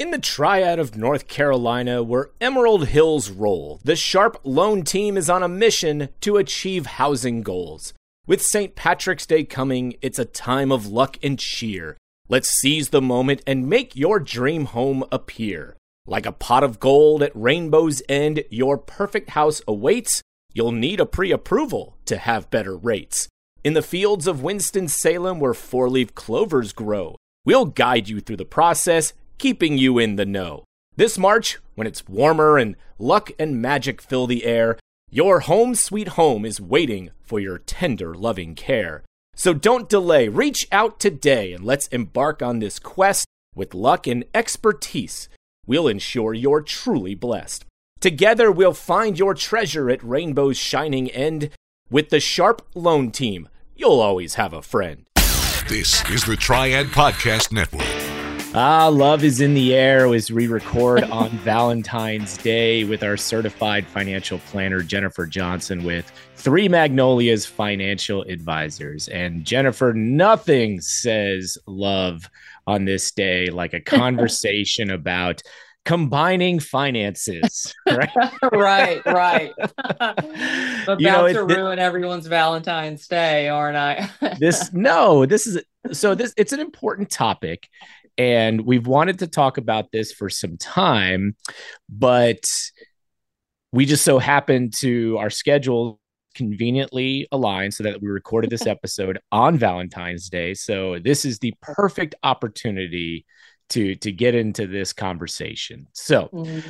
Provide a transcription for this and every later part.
In the triad of North Carolina, where Emerald Hills roll, the Sharp Loan Team is on a mission to achieve housing goals. With St. Patrick's Day coming, it's a time of luck and cheer. Let's seize the moment and make your dream home appear. Like a pot of gold at Rainbow's End, your perfect house awaits. You'll need a pre-approval to have better rates. In the fields of Winston-Salem, where four-leaf clovers grow, we'll guide you through the process, keeping you in the know. This March, when it's warmer and luck and magic fill the air, your home sweet home is waiting for your tender, loving care. So don't delay, reach out today and let's embark on this quest. With luck and expertise, we'll ensure you're truly blessed. Together, we'll find your treasure at Rainbow's shining end. With the Sharp Loan Team, you'll always have a friend. This is the Triad Podcast Network. Love is in the air as we record on Valentine's Day with our certified financial planner, Jennifer Johnson, with Three Magnolias Financial Advisors. And Jennifer, nothing says love on this day like a conversation about combining finances, right? right. About to ruin everyone's Valentine's Day, aren't I? It's an important topic. And we've wanted to talk about this for some time, but we just so happened to our schedule conveniently aligned so that we recorded this episode on Valentine's Day. So this is the perfect opportunity to get into this conversation. So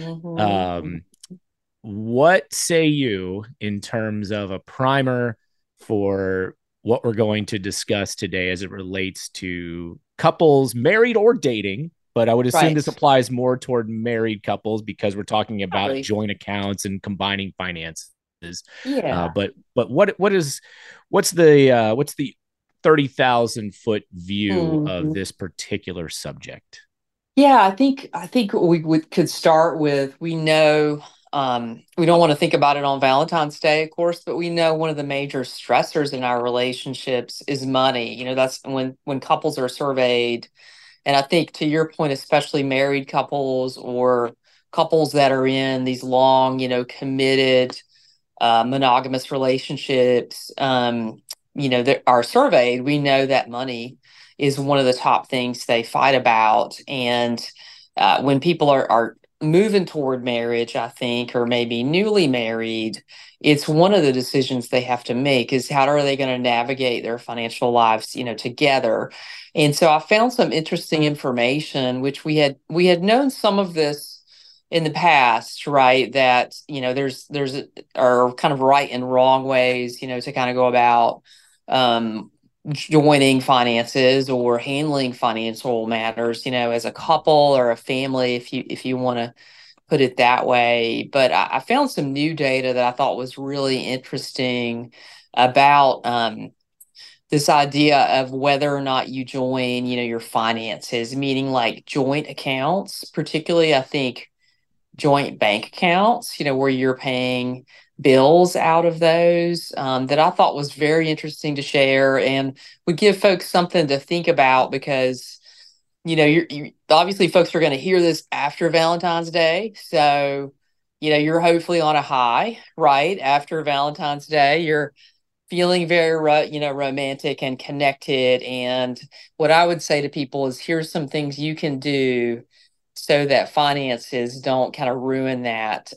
what say you in terms of a primer for what we're going to discuss today as it relates to couples, married or dating, but I would assume this applies more toward married couples because we're talking about joint accounts and combining finances. Yeah. But what's the 30,000 foot view of this particular subject? Yeah, I think could start with, we know, we don't want to think about it on Valentine's Day, of course, but we know one of the major stressors in our relationships is money. You know, that's when couples are surveyed. And I think, to your point, especially married couples or couples that are in these long, committed, monogamous relationships, that are surveyed, we know that money is one of the top things they fight about. And when people are moving toward marriage, I think, or maybe newly married, it's one of the decisions they have to make is how are they going to navigate their financial lives, together. And so I found some interesting information, which we had known some of this in the past, right? That, there's are kind of right and wrong ways, to kind of go about joining finances or handling financial matters, as a couple or a family, if you want to put it that way. But I found some new data that I thought was really interesting about this idea of whether or not you join, your finances, meaning like joint accounts, particularly, I think, joint bank accounts, where you're paying bills out of those, that I thought was very interesting to share and would give folks something to think about because, you obviously folks are going to hear this after Valentine's Day. So, you're hopefully on a high, right? After Valentine's Day, you're feeling very, romantic and connected. And what I would say to people is here's some things you can do so that finances don't kind of ruin that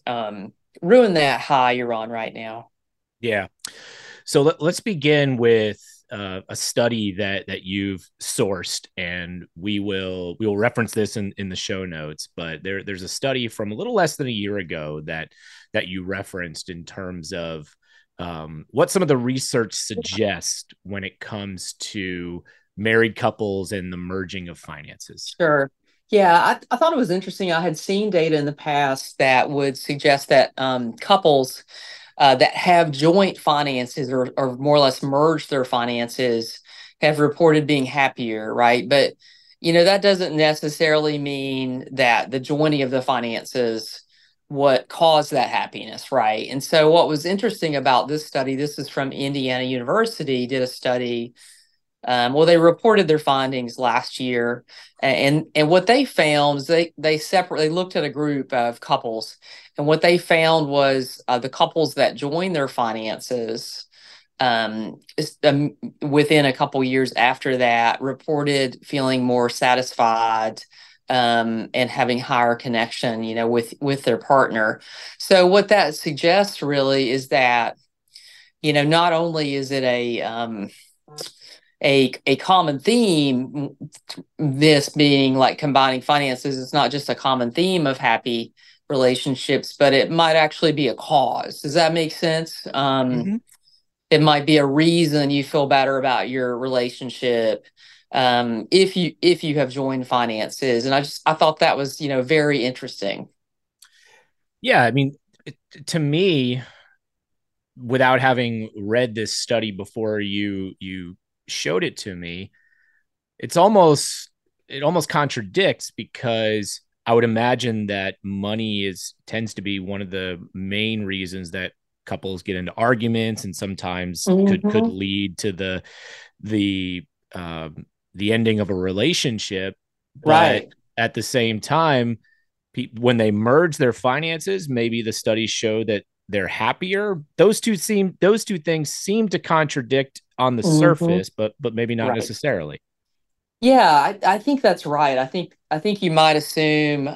high you're on right now. Yeah. So let's begin with a study that you've sourced, and we will reference this in the show notes. But there's a study from a little less than a year ago that you referenced in terms of what some of the research suggests when it comes to married couples and the merging of finances. Sure. Yeah, I thought it was interesting. I had seen data in the past that would suggest that couples that have joint finances or more or less merge their finances have reported being happier, right? But, that doesn't necessarily mean that the joining of the finances what caused that happiness, right? And so what was interesting about this study, this is from Indiana University, did a study Well, they reported their findings last year, and what they found is they looked at a group of couples, and what they found was the couples that joined their finances within a couple years after that reported feeling more satisfied and having higher connection, with their partner. So what that suggests really is that, not only is it a common theme, this being like combining finances, it's not just a common theme of happy relationships, but it might actually be a cause. Does that make sense? Mm-hmm. It might be a reason you feel better about your relationship if you have joined finances. And I thought that was, very interesting. Yeah, I mean, to me, without having read this study before you showed it to me, it almost contradicts, because I would imagine that money tends to be one of the main reasons that couples get into arguments, and sometimes could Mm-hmm. lead to the the ending of a relationship. But Right. at the same time, when they merge their finances, maybe the studies show that they're happier. Those two things seem to contradict on the Mm-hmm. surface, but maybe not Right. necessarily. Yeah, I think that's right. I think you might assume,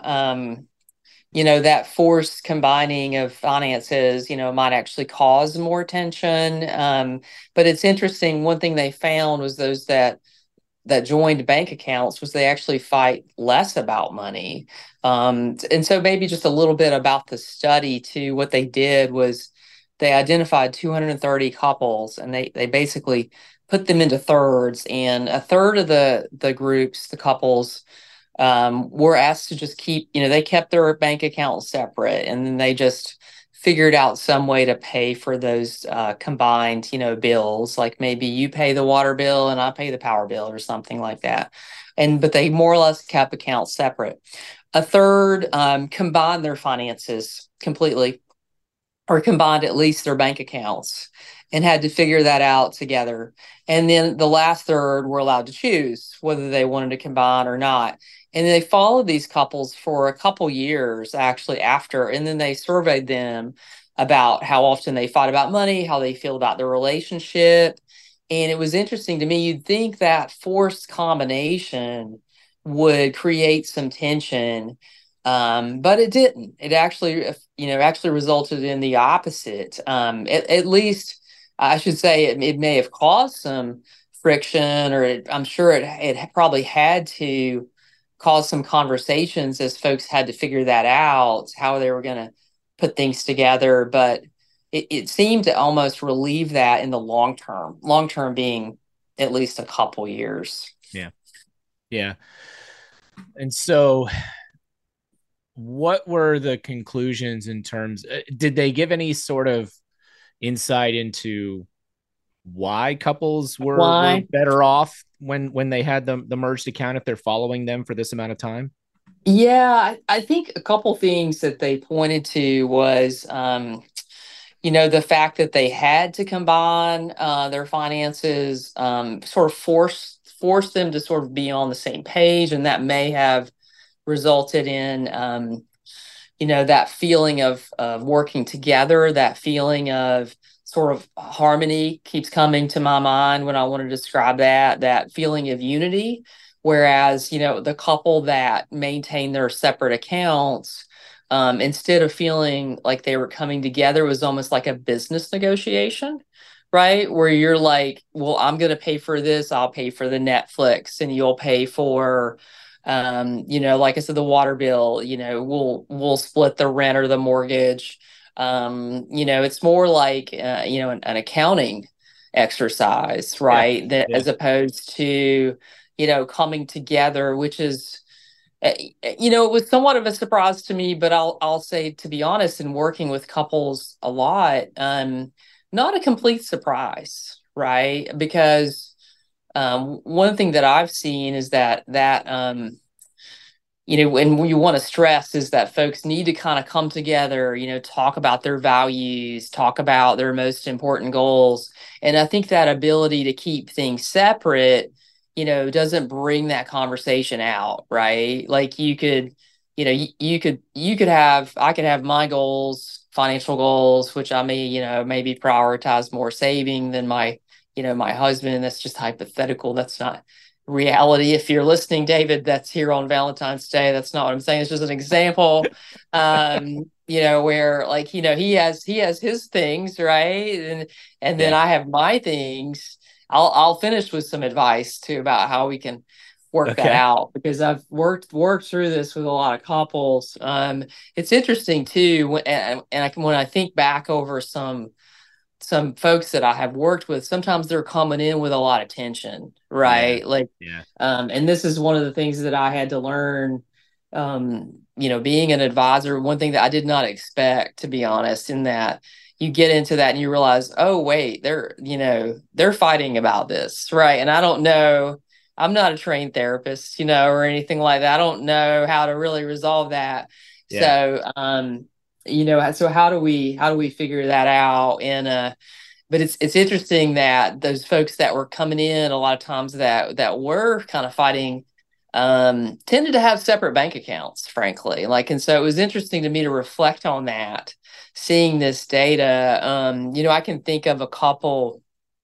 that forced combining of finances, might actually cause more tension. But it's interesting. One thing they found was those that joined bank accounts was they actually fight less about money. And so maybe just a little bit about the study too. What they did was they identified 230 couples, and they basically put them into thirds, and a third of the groups, the couples, were asked to just keep, they kept their bank accounts separate, and then they just figured out some way to pay for those combined, bills. Like maybe you pay the water bill and I pay the power bill or something like that. But they more or less kept accounts separate. A third combined their finances completely, or combined at least their bank accounts, and had to figure that out together. And then the last third were allowed to choose whether they wanted to combine or not. And they followed these couples for a couple years actually after, and then they surveyed them about how often they fought about money, how they feel about their relationship. And it was interesting to me. You'd think that forced combination would create some tension, but it didn't. It actually resulted in the opposite. At least I should say it may have caused some friction, or I'm sure it probably had to cause some conversations as folks had to figure that out, how they were going to put things together. But it seemed to almost relieve that in the long term being at least a couple years. Yeah. Yeah. And so what were the conclusions in terms, did they give any sort of insight into why couples were Why? better off when they had the merged account, if they're following them for this amount of time? Yeah, I think a couple things that they pointed to was, the fact that they had to combine their finances, sort of force them to sort of be on the same page, and that may have resulted in, that feeling of working together, that feeling of sort of harmony keeps coming to my mind when I want to describe that feeling of unity. Whereas, the couple that maintain their separate accounts, instead of feeling like they were coming together, it was almost like a business negotiation, right? Where you're like, well, I'm going to pay for this, I'll pay for the Netflix, and you'll pay for, like I said, the water bill. We'll split the rent or the mortgage. It's more like, an accounting exercise, Yeah. right? That Yeah. as opposed to, coming together, which is, it was somewhat of a surprise to me. But I'll say, to be honest, in working with couples a lot, not a complete surprise, right? Because one thing that I've seen is that and you want to stress is that folks need to kind of come together, talk about their values, talk about their most important goals. And I think that ability to keep things separate, doesn't bring that conversation out, right? Like I could have my goals, financial goals, which I may, maybe prioritize more saving than my husband. That's just hypothetical. That's not reality. If you're listening, David, that's here on Valentine's Day. That's not what I'm saying. It's just an example. Where like, he has his things, right? And then Yeah. I have my things. I'll finish with some advice too about how we can work that Okay. out, because I've worked through this with a lot of couples. It's interesting too, when I think back over some folks that I have worked with, sometimes they're coming in with a lot of tension, Yeah. right? Like, Yeah. and this is one of the things that I had to learn, being an advisor. One thing that I did not expect, to be honest, in that you get into that and you realize, oh, wait, they're fighting about this, right? And I don't know, I'm not a trained therapist, or anything like that. I don't know how to really resolve that. Yeah. So, so how do we figure that out? And but it's interesting that those folks that were coming in a lot of times that were kind of fighting, tended to have separate bank accounts, frankly. Like, and so it was interesting to me to reflect on that, seeing this data. I can think of a couple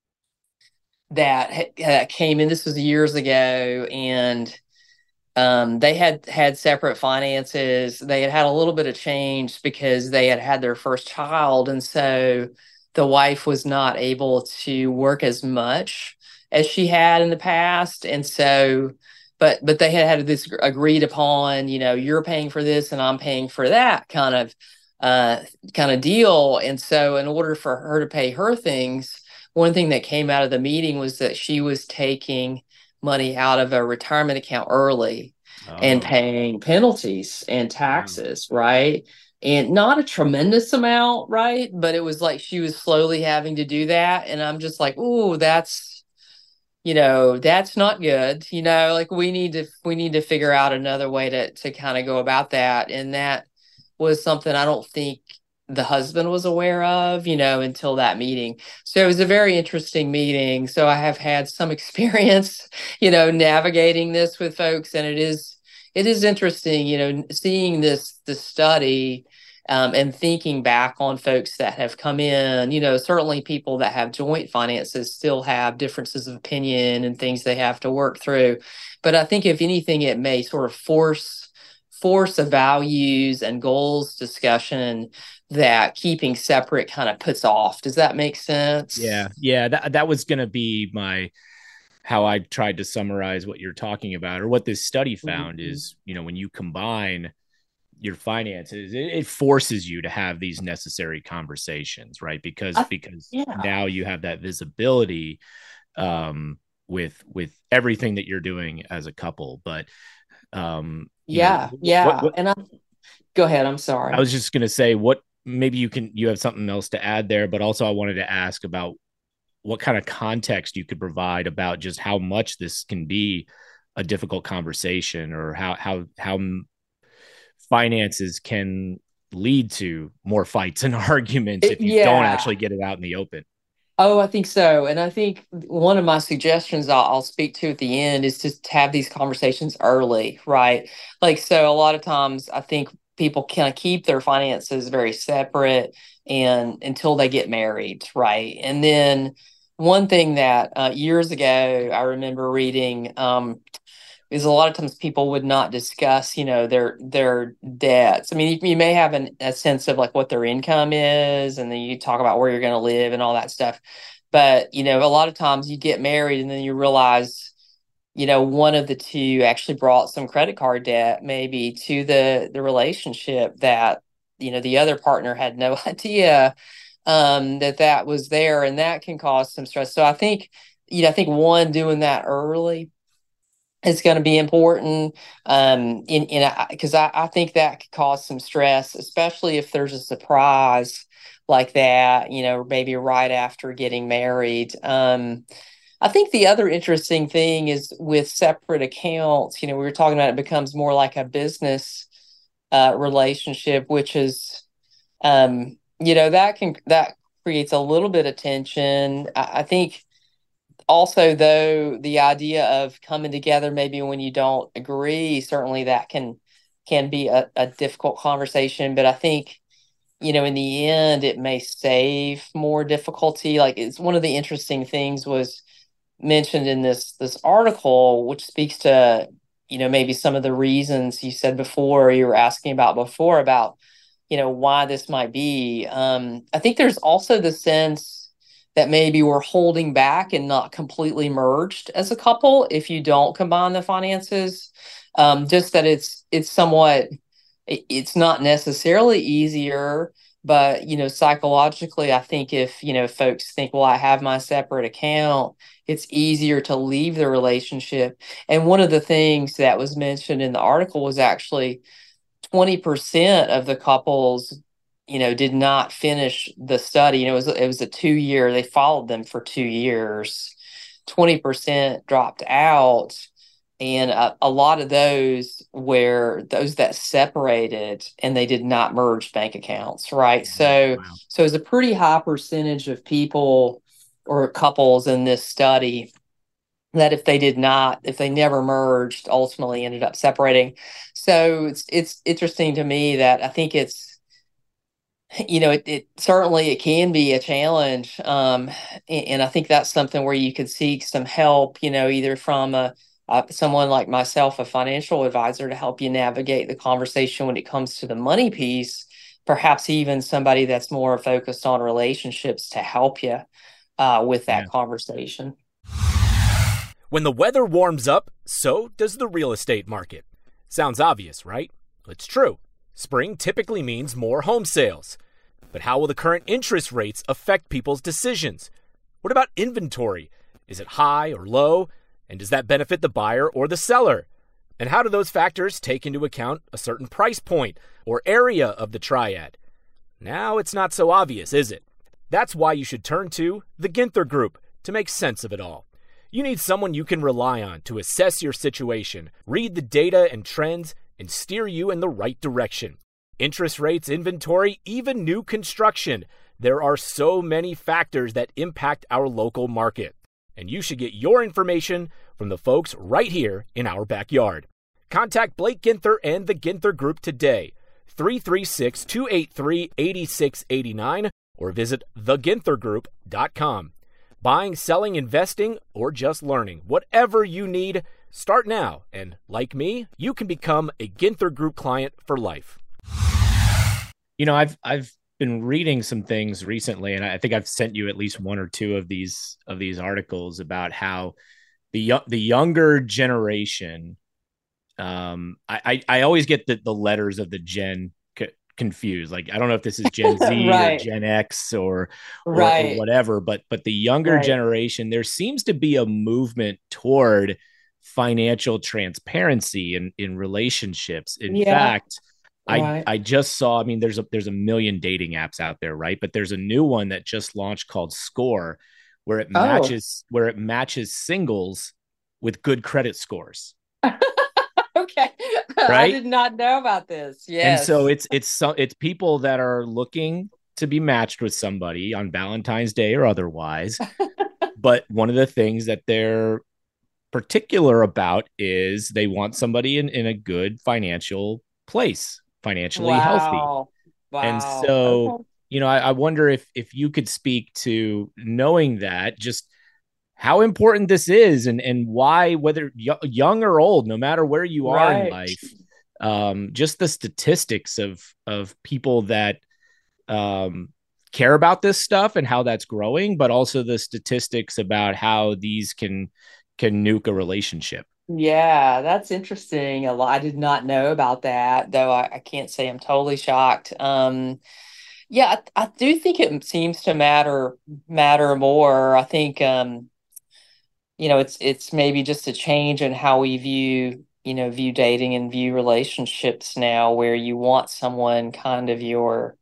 that came in. This was years ago, and they had separate finances. They had a little bit of change because they had their first child, and so the wife was not able to work as much as she had in the past. And so, but they had this agreed upon, you're paying for this and I'm paying for that kind of deal. And so, in order for her to pay her things, one thing that came out of the meeting was that she was taking money out of a retirement account early and Oh, paying penalties and wow. taxes, right? And not a tremendous amount, right? But it was like she was slowly having to do that. And I'm just like, oh, that's not good. Like we need to figure out another way to kind of go about that. And that was something I don't think the husband was aware of, until that meeting. So it was a very interesting meeting. So I have had some experience, navigating this with folks, and it is interesting, seeing this study, and thinking back on folks that have come in. Certainly people that have joint finances still have differences of opinion and things they have to work through. But I think if anything, it may sort of force a values and goals discussion that keeping separate kind of puts off. Does that make sense? Yeah. Yeah. That was going to be how I tried to summarize what you're talking about, or what this study found Mhm. is, when you combine your finances, it forces you to have these necessary conversations, right? I, Because yeah. now you have that visibility, with everything that you're doing as a couple. But Yeah. what Yeah. And go ahead. I'm I sorry. was just gonna say, what maybe you have something else to add there, but also I wanted to ask about what kind of context you could provide about just how much this can be a difficult conversation, or how finances can lead to more fights and arguments if you don't Yeah. actually get it out in the open. Oh, I think so. And I think one of my suggestions I'll speak to at the end is just to have these conversations early, right? Like, so a lot of times I think people kind of keep their finances very separate and until they get married, right? And then one thing that years ago I remember reading, is a lot of times people would not discuss, their debts. I mean, you may have a sense of like what their income is, and then you talk about where you're going to live and all that stuff. But, a lot of times you get married and then you realize, one of the two actually brought some credit card debt maybe to the relationship that, the other partner had no idea that was there, and that can cause some stress. So I think one, doing that early is going to be important, in because I think that could cause some stress, especially if there's a surprise like that, maybe right after getting married. I think the other interesting thing is with separate accounts, we were talking about it becomes more like a business relationship, which is, that creates a little bit of tension. I think also, though, the idea of coming together maybe when you don't agree, certainly that can be a difficult conversation. But I think, in the end, it may save more difficulty. Like, it's one of the interesting things was mentioned in this article, which speaks to, maybe some of the reasons you said before, you were asking about before about, why this might be. I think there's also the sense that maybe we're holding back and not completely merged as a couple if you don't combine the finances. Just that it's somewhat, it's not necessarily easier, but psychologically, I think if folks think, well, I have my separate account, it's easier to leave the relationship. And one of the things that was mentioned in the article was actually 20% of the couples did not finish the study. It was a 2-year, they followed them for 2 years. 20% dropped out. And a lot of those were those that separated and they did not merge bank accounts, right? So, Wow. so it was a pretty high percentage of people or couples in this study that if they never merged, ultimately ended up separating. So it's interesting to me that I think it's, it certainly it can be a challenge. And I think that's something where you could seek some help, either from someone like myself, a financial advisor, to help you navigate the conversation when it comes to the money piece, perhaps even somebody that's more focused on relationships to help you with that conversation. When the weather warms up, so does the real estate market. Sounds obvious, right? It's true. Spring typically means more home sales. But how will the current interest rates affect people's decisions? What about inventory? Is it high or low? And does that benefit the buyer or the seller? And how do those factors take into account a certain price point or area of the triad? Now it's not so obvious, is it? That's why you should turn to the Ginther Group to make sense of it all. You need someone you can rely on to assess your situation, read the data and trends, and steer you in the right direction. Interest rates, inventory, even new construction. There are so many factors that impact our local market. And you should get your information from the folks right here in our backyard. Contact Blake Ginther and the Ginther Group today, 336-283-8689, or visit theginthergroup.com. Buying, selling, investing, or just learning, whatever you need, start now. And like me, you can become a Ginther Group client for life. I've been reading some things recently, and I think I've sent you at least one or two of these articles about how the younger generation. I always get the letters of the Gen confused. Like, I don't know if this is Gen Z Right. or Gen X or Right. whatever, but the younger Right. generation, there seems to be a movement toward financial transparency in relationships. In Yeah. fact, Right. I just saw, I mean, there's a million dating apps out there, right? But there's a new one that just launched called Score, where it Oh, matches singles with good credit scores, okay. I right? did not know about this. And so Yes. it's people that are looking to be matched with somebody on Valentine's Day or otherwise. But one of the things that they're particular about is they want somebody in a good financial place, financially healthy. Wow. And Wow. so, Okay. I wonder if you could speak to knowing that, just how important this is, and why, whether young or old, no matter where you are in Right. life, just the statistics of people that um, care about this stuff and how that's growing, but also the statistics about how these can nuke a relationship. Yeah, that's interesting. A lot. I did not know about that, though I can't say I'm totally shocked. Yeah, I do think it seems to matter more. I think it's maybe just a change in how we view dating and view relationships now, where you want someone kind of your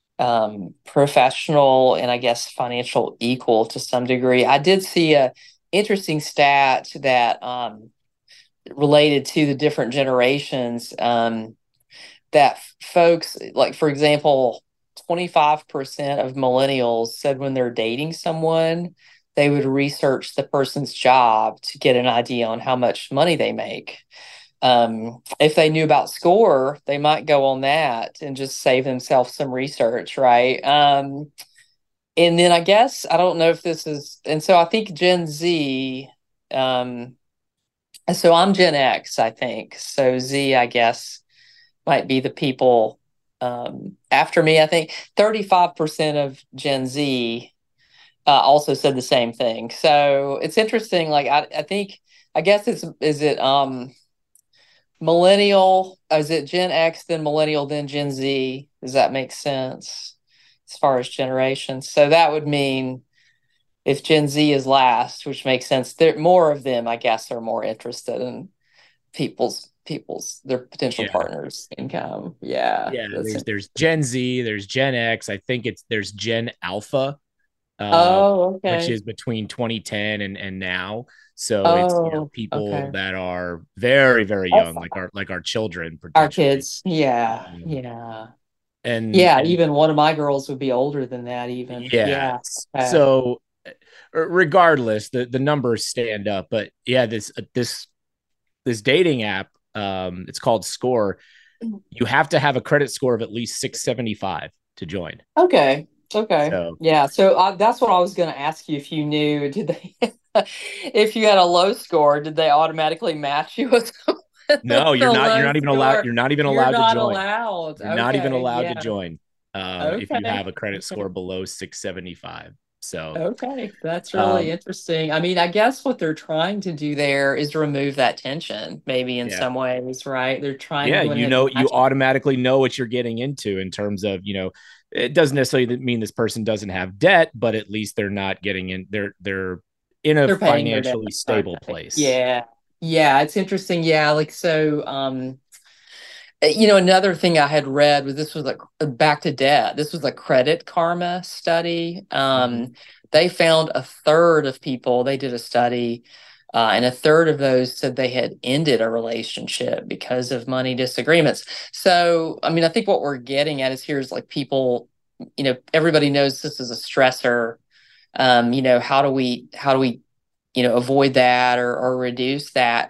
professional and I guess financial equal to some degree. I did see interesting stat that related to the different generations, that folks, like, for example, 25% of millennials said when they're dating someone, they would research the person's job to get an idea on how much money they make. If they knew about SCORE, they might go on that and just save themselves some research, right? And then I guess, I don't know if this is, and so I think Gen Z, um, so I'm Gen X, I think. So Z, I guess, might be the people after me. I think 35% of Gen Z also said the same thing. So it's interesting. Like, I think, I guess is it millennial? Is it Gen X, then millennial, then Gen Z? Does that make sense as far as generations? So that would mean if Gen Z is last, which makes sense, there more of them, I guess, are more interested in their potential Yeah. partners' income. Yeah. Yeah, there's Gen Z, there's Gen X. I think there's Gen Alpha, uh, Oh, which okay. is between 2010 and now. So it's, Oh, people okay. that are very very young, That's like our children our potentially. kids. Yeah. Um, Yeah. and Yeah. and Even one of my girls would be older than that, even. yeah, Yeah. Okay. so regardless, the numbers stand up. But yeah, this dating app, it's called Score. You have to have a credit score of at least 675 to join. Okay. Okay. So Yeah. So that's what I was going to ask you if you knew, did they, if you had a low score, did they automatically match you with someone no, with a low score? you're not even You're allowed to not join. allowed. You're not even Okay. allowed to Yeah. join if you Okay. have a credit Okay. score below 675. So Okay, that's really um, interesting. I mean, I guess what they're trying to do there is remove that tension, maybe in yeah. some ways, right? They're trying to Yeah, go ahead and you match it. automatically know what you're getting into in terms of, it doesn't necessarily mean this person doesn't have debt, but at least they're not getting in, they're in a They're paying their debt, financially aren't stable they? place. Yeah. Yeah, it's interesting. Yeah, like so another thing I had read was this was like back to debt. This was a Credit Karma study. Mhm. They found a third of people, they did a study, and a third of those said they had ended a relationship because of money disagreements. So, I mean, I think what we're getting at is here's like people, everybody knows this is a stressor. How do we avoid that or reduce that?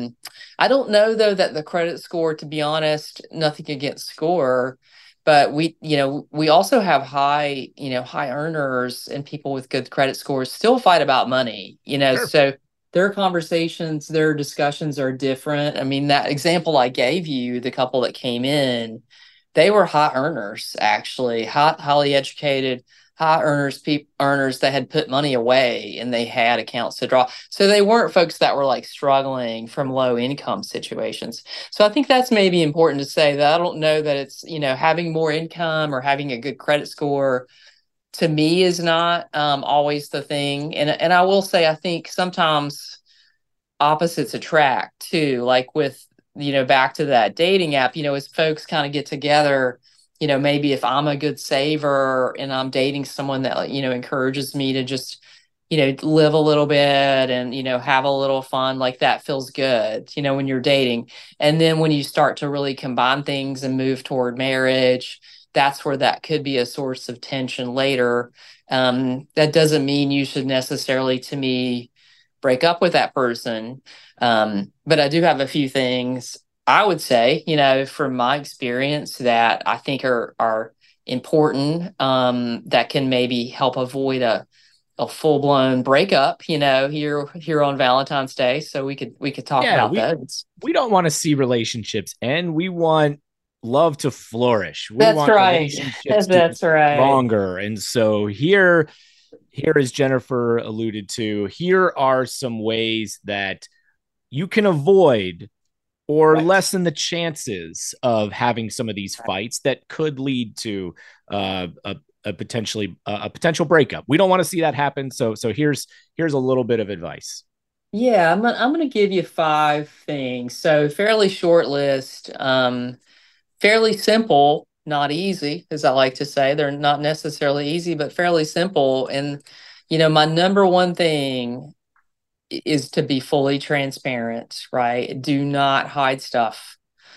I don't know though that the credit score, to be honest, nothing against score, but we also have high earners and people with good credit scores still fight about money, Sure. so their conversations, their discussions are different. I mean, that example I gave you, the couple that came in, they were high earners, actually, highly educated, high earners that had put money away and they had accounts to draw. So they weren't folks that were like struggling from low income situations. So I think that's maybe important to say, that I don't know that it's, having more income or having a good credit score to me is not always the thing. And I will say, I think sometimes opposites attract too, like with, back to that dating app, as folks kind of get together, maybe if I'm a good saver and I'm dating someone that, encourages me to just, live a little bit and, have a little fun, like that feels good, when you're dating. And then when you start to really combine things and move toward marriage, that's where that could be a source of tension later. That doesn't mean you should necessarily, to me, break up with that person. But I do have a few things I would say, from my experience, that I think are important, that can maybe help avoid a full blown breakup, here on Valentine's Day. So we could talk Yeah, about those. we don't want to see relationships end. We want love to flourish. We That's want right. relationships to be That's right. stronger. And so here, as Jennifer alluded to, here are some ways that you can avoid or Right. lessen the chances of having some of these fights that could lead to a potential breakup. We don't want to see that happen. So here's a little bit of advice. Yeah, I'm gonna give you five things. So fairly short list, fairly simple, not easy, as I like to say. They're not necessarily easy, but fairly simple. And my number one thing is to be fully transparent, right? Do not hide stuff.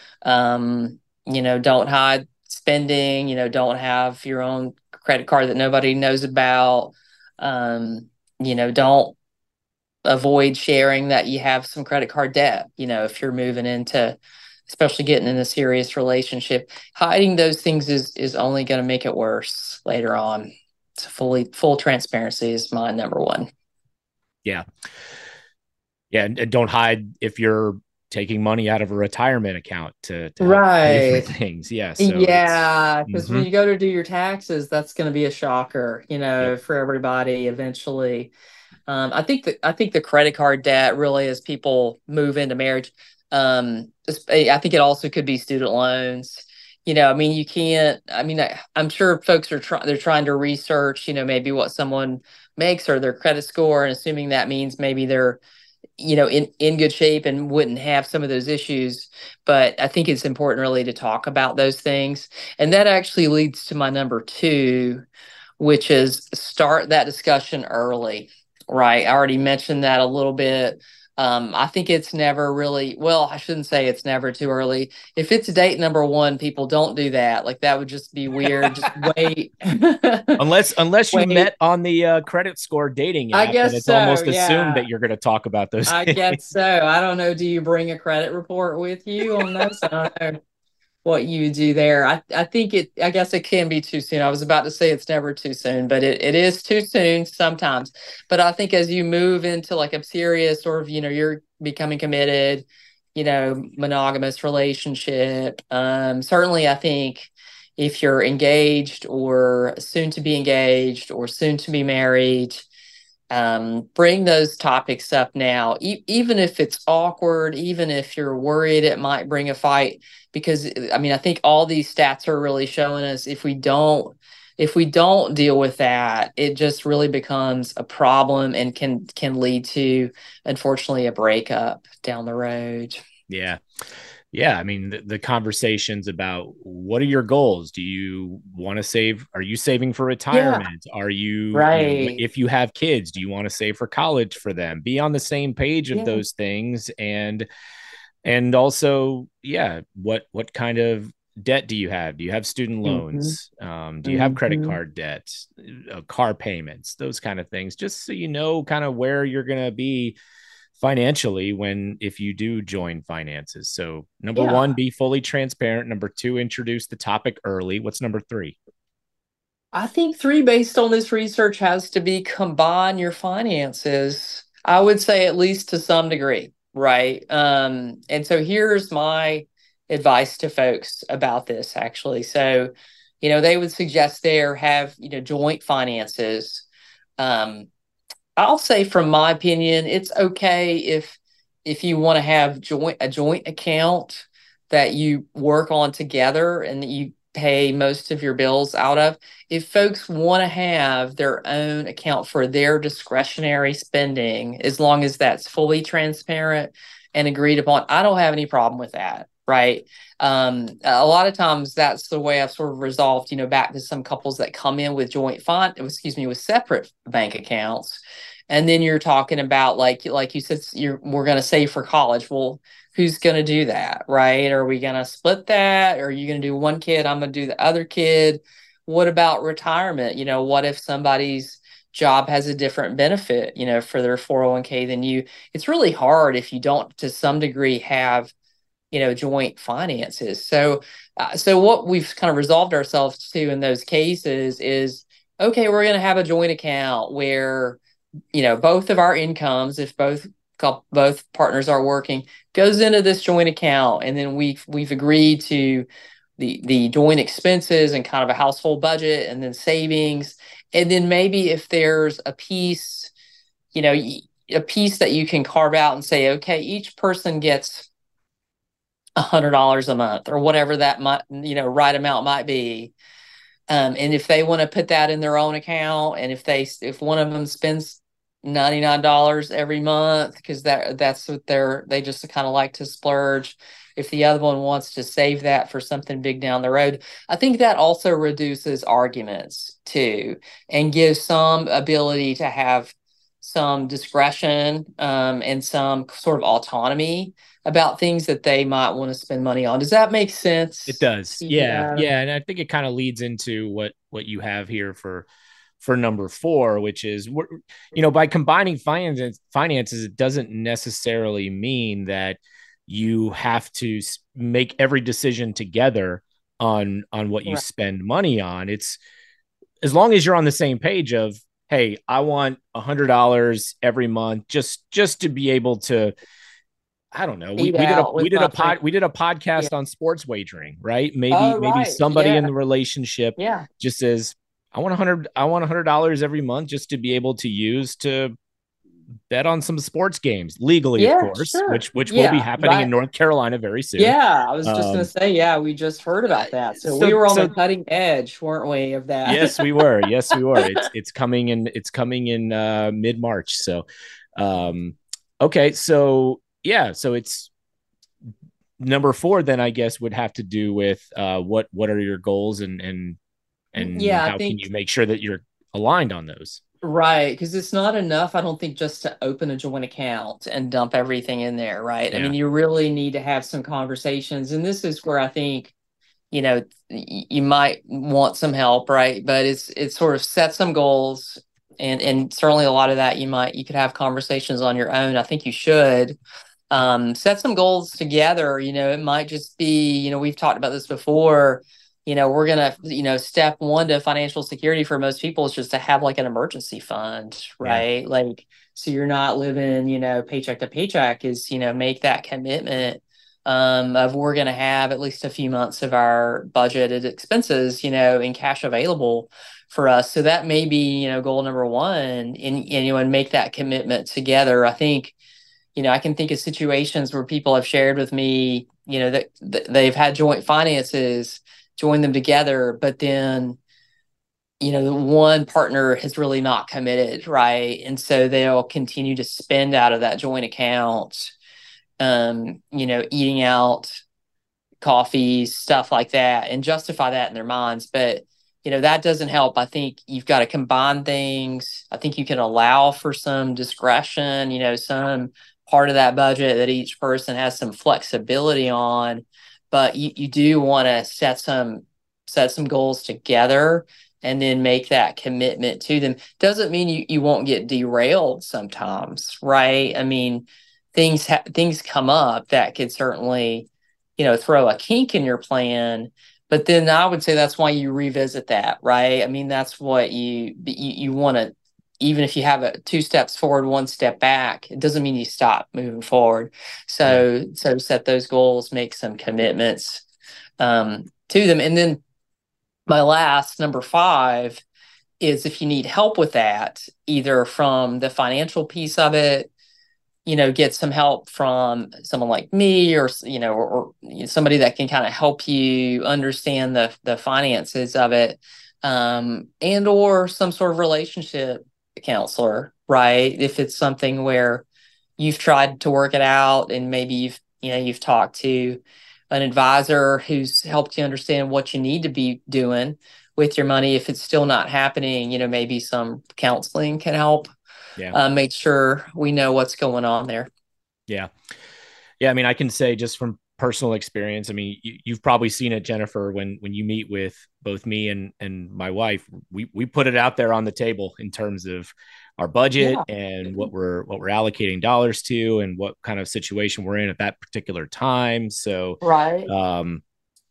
Don't hide spending, don't have your own credit card that nobody knows about. Don't avoid sharing that you have some credit card debt, if you're moving into, especially getting in a serious relationship. Hiding those things is only going to make it worse later on. So full transparency is my number one. Yeah. Yeah. And don't hide if you're taking money out of a retirement account to help pay for things. Yeah. So yeah, because when you go to do your taxes, that's going to be a shocker, yep. for everybody eventually. I think the credit card debt really, as people move into marriage, I think it also could be student loans. I mean, you can't. I mean, I'm sure folks are trying to research, maybe what someone makes or their credit score, and assuming that means maybe they're, in good shape and wouldn't have some of those issues. But I think it's important really to talk about those things, and that actually leads to my number two, which is start that discussion early. Right. I already mentioned that a little bit. I think it's never really, well, I shouldn't say it's never too early. If it's date number one, people don't do that. Like that would just be weird. Just wait. unless you Wait. met on the credit score dating app, I guess and it's so. almost assumed Yeah. that you're going to talk about those I things. guess so. I don't know. Do you bring a credit report with you on this? I don't know what you do there. I think I guess it can be too soon. I was about to say it's never too soon, but it is too soon sometimes. But I think as you move into like a serious sort of, you're becoming committed, monogamous relationship. Certainly I think if you're engaged or soon to be engaged or soon to be married, bring those topics up now, even if it's awkward, even if you're worried it might bring a fight. Because I mean, I think all these stats are really showing us if we don't deal with that, it just really becomes a problem and can lead to, unfortunately, a breakup down the road. Yeah. Yeah, I mean the conversations about what are your goals? Do you want to save? Are you saving for Yeah, retirement? Are you, right. if you have kids, do you want to save for college for them? Be on the same page of Yeah. those things, and also, yeah, what kind of debt do you have? Do you have student Hmm. loans? Do you have credit Hmm. card debt, car payments, those kind of things? Just so you know, kind of where you're gonna be financially if you do join finances. So number one, Yeah. be fully transparent. Number two, introduce the topic early. What's number three? I think three, based on this research, has to be combine your finances. I would say at least to some degree, right? And so here's my advice to folks about this, actually. So, they would suggest there have, joint finances. Um, I'll say, from my opinion, it's okay if you want to have a joint account that you work on together and that you pay most of your bills out of. If folks want to have their own account for their discretionary spending, as long as that's fully transparent and agreed upon, I don't have any problem with that. Right. A lot of times that's the way I've sort of resolved, back to some couples that come in with with separate bank accounts. And then you're talking about, like you said, we're going to save for college. Well, who's going to do that, right? Are we going to split that? Or are you going to do one kid? I'm going to do the other kid. What about retirement? What if somebody's job has a different benefit, for their 401k than you? It's really hard if you don't, to some degree, have, joint finances. So what we've kind of resolved ourselves to in those cases is, okay, we're going to have a joint account where, both of our incomes, if both partners are working, goes into this joint account, and then we've agreed to the joint expenses and kind of a household budget, and then savings, and then maybe if there's a piece, a piece that you can carve out and say, okay, each person gets $100 a month or whatever that might, right amount might be. And if they want to put that in their own account, and if one of them spends $99 every month because that's what they just kind of like to splurge, if the other one wants to save that for something big down the road, I think that also reduces arguments too, and gives some ability to have some discretion, and some sort of autonomy about things that they might want to spend money on. Does that make It sense? does. Yeah. Yeah. And I think it kind of leads into what you have here for number four, which is, by combining finances, it doesn't necessarily mean that you have to make every decision together on what you Right. spend money on. It's as long as you're on the same page of, hey, I want $100 every month just to be able to, I don't know. We Eat we did a out we with did a my friend. pod we did a Yeah. podcast on sports wagering, right? Maybe Oh, maybe right. somebody in Yeah. the relationship Yeah. just says, I want $100 every month just to be able to use to bet on some sports games legally, of Yeah. course, Sure. which will be Yeah. happening in Right. North Carolina very soon. Yeah. I was just going Um, to say, yeah, we just heard about that. So we so were on the so cutting edge, weren't we, of that? yes, we were. Yes, we were. It's coming in. It's coming in mid-March. So, um, okay. So yeah. So it's number four. Then I guess would have to do with what are your goals and Yeah, I how can think you make sure that you're aligned on those? right, because it's not enough, I don't think, just to open a joint account and dump everything in there, right? I Yeah. mean, you really need to have some conversations, and this is where I think, you might want some help, right? But it's sort of set some goals, and certainly a lot of that you could have conversations on your own. I think you should set some goals together. It might just be, we've talked about this before. We're gonna, step one to financial security for most people is just to have like an emergency fund, Yeah. right? Like, so you're not living, paycheck to paycheck. Is, make that commitment of we're gonna have at least a few months of our budgeted expenses, in cash available for us. So that may be, goal number one, and make that commitment together. I think, I can think of situations where people have shared with me, that they've had joint finances, join them together, but then, the one partner has really not committed, right? And so they'll continue to spend out of that joint account, eating out, coffee, stuff like that, and justify that in their minds. But, that doesn't help. I think you've got to combine things. I think you can allow for some discretion, some part of that budget that each person has some flexibility on, but you do want to set some goals together and then make that commitment to them. Doesn't mean you won't get derailed sometimes, right? I mean, things come up that could certainly, throw a kink in your plan. But then I would say that's why you revisit that, right? I mean, that's what you want to, even if you have two steps forward, one step back, it doesn't mean you stop moving forward. Yeah. So set those goals, make some commitments to them. And then my last number five is, if you need help with that, either from the financial piece of it, get some help from someone like me, or somebody that can kind of help you understand the finances of it, and or some sort of relationship counselor, right? If it's something where you've tried to work it out, and maybe you've talked to an advisor who's helped you understand what you need to be doing with your money. If it's still not happening, maybe some counseling can help Yeah. make sure we know what's going on there. Yeah. Yeah. I mean, I can say just from personal experience, I mean, you've probably seen it, Jennifer, when you meet with both me and my wife, we put it out there on the table in terms of our budget Yeah. and what we're allocating dollars to and what kind of situation we're in at that particular time. So, Right. um,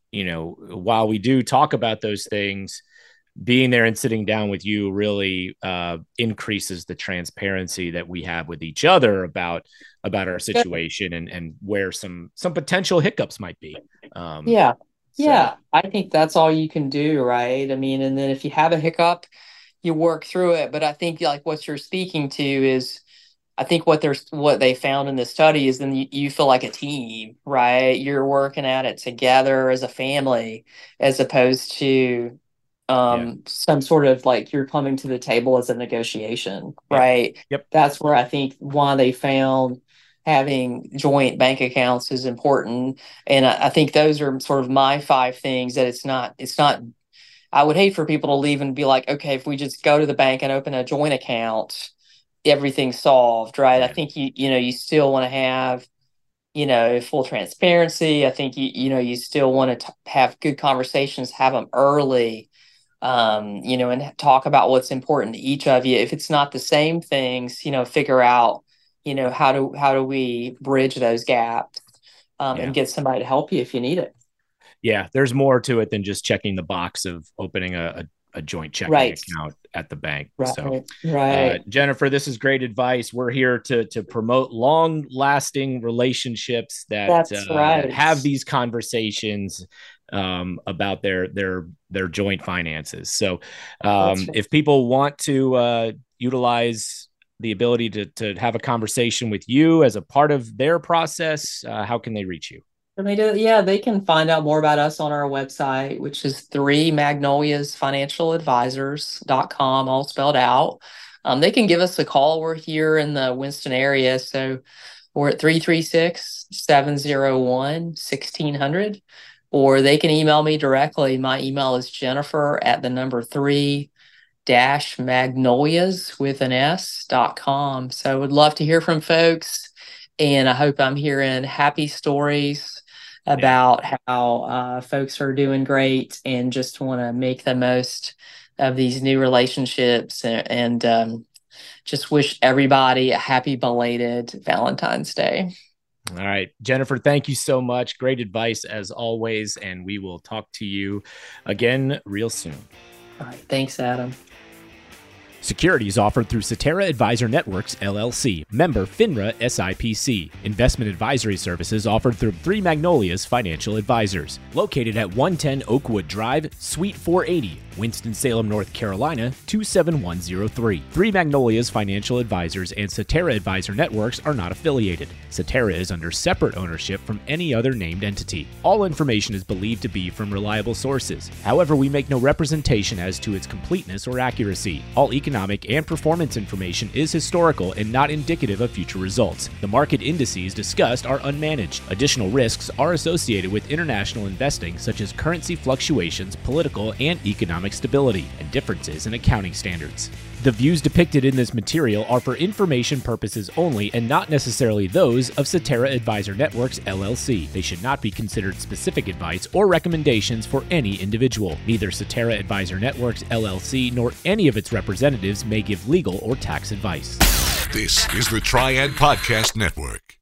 while we do talk about those things, being there and sitting down with you really increases the transparency that we have with each other about our Good. situation and where some potential hiccups might be. Yeah. So Yeah. I think that's all you can do, right? I mean, and then if you have a hiccup, you work through it. But I think, like, what you're speaking to is, I think what they found in the study is, then you feel like a team, right? You're working at it together as a family, as opposed to yeah, some sort of, like, you're coming to the table as a negotiation, yep, right? yep, That's where I think why they found having joint bank accounts is important. And I think those are sort of my five things, that it's not, I would hate for people to leave and be like, okay, if we just go to the bank and open a joint account, everything solved, right? I Right. think you still want to have, full transparency. I think you still want to have good conversations, have them early, and talk about what's important to each of you. If it's not the same things, figure out, how do we bridge those gaps, Yeah. and get somebody to help you if you need it. Yeah. There's more to it than just checking the box of opening a joint checking Right. account at the bank. So, Right. Right. Jennifer, this is great advice. We're here to promote long-lasting relationships that That's right. have these conversations about their joint finances. So, That's right. if people want to utilize the ability to have a conversation with you as a part of their process, how can they reach you? They can find out more about us on our website, which is 3magnoliasfinancialadvisors.com, all spelled out. They can give us a call. We're here in the Winston area, so we're at 336-701-1600, or they can email me directly. My email is Jennifer@3-magnolias.com. So I would love to hear from folks, and I hope I'm hearing happy stories about how folks are doing great and just want to make the most of these new relationships, and just wish everybody a happy belated Valentine's Day. All right, Jennifer, thank you so much. Great advice as always, and we will talk to you again real soon. All right, thanks, Adam. Securities offered through Cetera Advisor Networks, LLC, member FINRA SIPC. Investment advisory services offered through 3 Magnolias Financial Advisors. Located at 110 Oakwood Drive, Suite 480, Winston-Salem, North Carolina, 27103. 3 Magnolias Financial Advisors and Cetera Advisor Networks are not affiliated. Cetera is under separate ownership from any other named entity. All information is believed to be from reliable sources. However, we make no representation as to its completeness or accuracy. All economic and performance information is historical and not indicative of future results. The market indices discussed are unmanaged. Additional risks are associated with international investing, such as currency fluctuations, political and economic stability, and differences in accounting standards. The views depicted in this material are for information purposes only and not necessarily those of Cetera Advisor Networks, LLC. They should not be considered specific advice or recommendations for any individual. Neither Cetera Advisor Networks, LLC, nor any of its representatives may give legal or tax advice. This is the Triad Podcast Network.